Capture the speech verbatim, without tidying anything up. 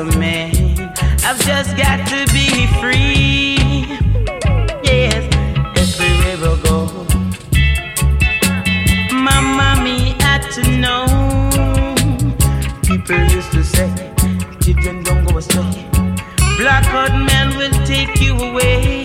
a man. I've just got to be free. Yes, everywhere I go. My mommy had to know. People used to say, children don't go astray. Black hot man will take you away.